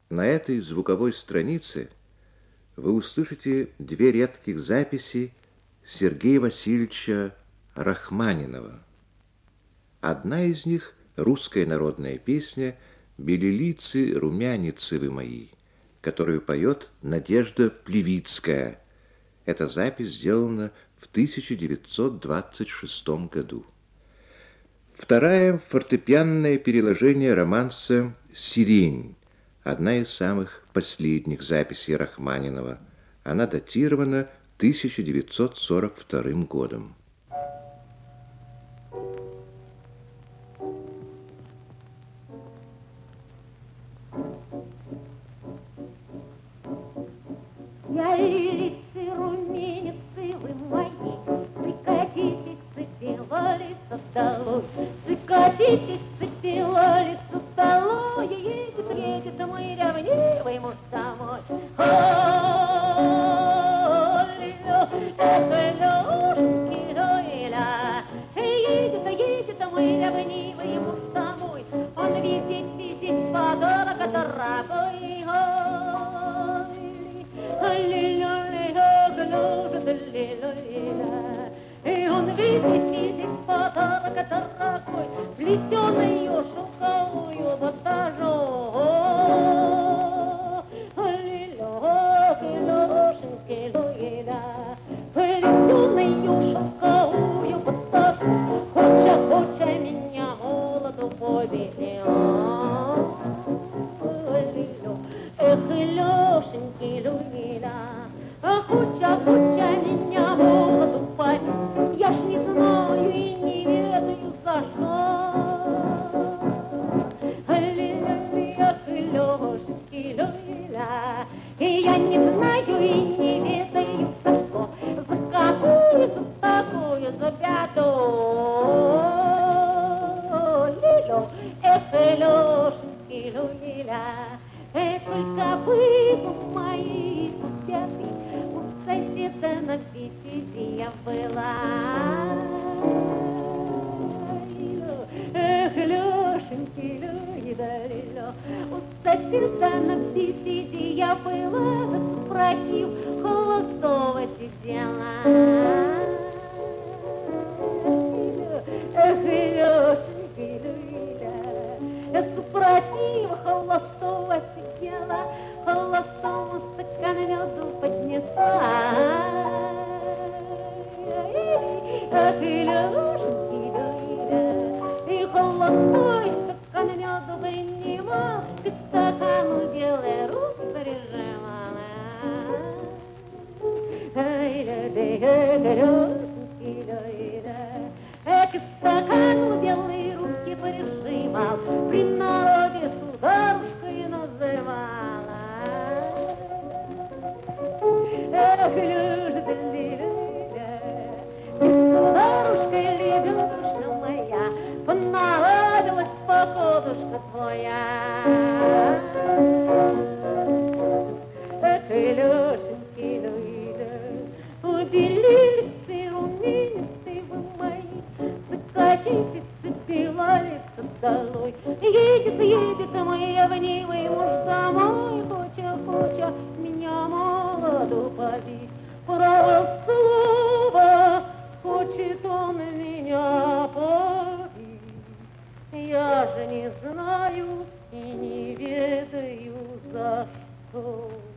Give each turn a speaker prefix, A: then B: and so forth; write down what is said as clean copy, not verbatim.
A: На этой звуковой странице вы услышите две редких записи Сергея Васильевича Рахманинова. Одна из них — русская народная песня «Белилицы, румяницы вы мои», которую поет Надежда Плевицкая. Эта запись сделана в 1926 году. Вторая — фортепианное переложение романса «Сирень», одна из самых последних записей Рахманинова. Она датирована 1942 годом.
B: Белилицы, румяницы вы мои, цикатитесь, цепелалица долой, цикатитесь, цепелалица долой, едет мой ревнивый муж домой. Едет мой ревнивый муж домой, он видит подорога дорогой. И он видит подарок дорогой, плетеную шелковую ватажу. Плетеную шелковую ватажу, хоча меня молоду поведет. Эх, Лешеньки, Люля, хоча меня молоду поведет, я ж не знаю и не ведаю за что. Эх, Лешеньки, Люля, и я не знаю и не ведаю за что, за какую, за такую, за беду. Эх, Лешеньки, Люля, только вы мои суседы, у соседа на беседе я была. Эх, Лешеньки, Люля, у соседа на беседе я была, спросив, холостого сидела. Эх, Лешеньки, Люля, супротив холостого сидела, холостому стакан меду поднесла. Ах, Лешеньки, Люля, и холостой стакан меду принимал, к стакану белые руки прижимала. Лешеньки, Люля, к стакану белые руки прижимал, при народе сударушкой называла. Эх, Люля, сударушка лебедушка моя, поналадилась погодушка твоя. Эх, Лешеньки, Люля, белилицы, румяницы вы мои, закатитесь, цепелалица долой. Едет мой ревнивый муж домой, хоча меня молоду побить. Право слово, хочет он меня побить. Я же не знаю и не ведаю за что.